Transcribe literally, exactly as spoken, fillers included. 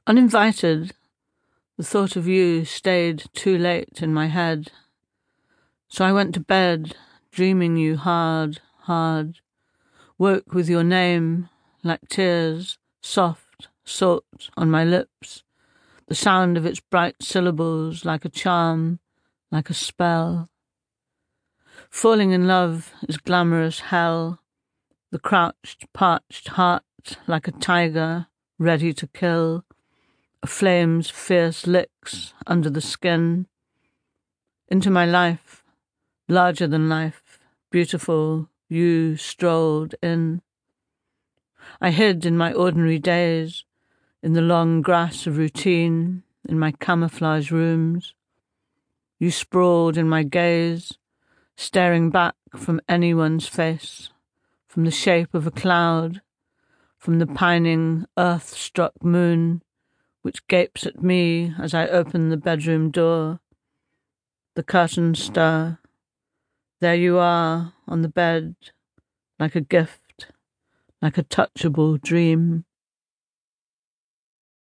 Uninvited, the thought of you stayed too late in my head. So I went to bed, dreaming you hard, hard, woke with your name, like tears, soft, salt on my lips, the sound of its bright syllables like a charm, like a spell. Falling in love is glamorous hell, the crouched, parched heart like a tiger, ready to kill, a flame's fierce licks under the skin. Into my life, larger than life, beautiful, you strolled in. I hid in my ordinary days, in the long grass of routine, in my camouflage rooms. You sprawled in my gaze, staring back from anyone's face, from the shape of a cloud, from the pining earth-struck moon, which gapes at me as I open the bedroom door. The curtains stir. There you are, on the bed, like a gift, like a touchable dream.